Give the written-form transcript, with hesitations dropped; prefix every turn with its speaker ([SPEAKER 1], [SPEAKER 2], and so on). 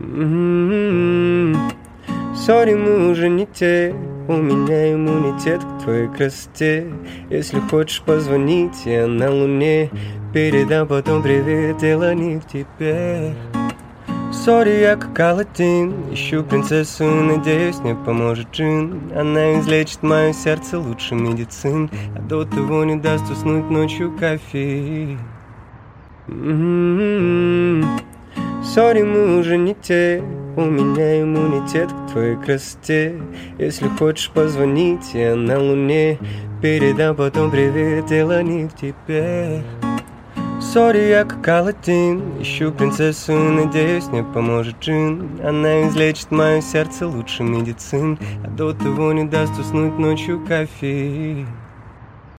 [SPEAKER 1] Сори, мы уже не те, у меня иммунитет к твоей красоте. Если хочешь позвонить, я на луне, передам потом привет Элани к тебе. Сори, я как Аладдин, ищу принцессу и надеюсь, мне поможет джин. Она излечит мое сердце лучше медицин, а до того не даст уснуть ночью кофе. Сори, мы уже не те, у меня иммунитет к твоей красоте. Если хочешь позвонить, я на луне, передам потом привет Элани к тебе. Сори, я как Аладдин, ищу принцессу и надеюсь, мне поможет джин. Она излечит мое сердце лучше медицин, а до того не даст уснуть ночью кофе.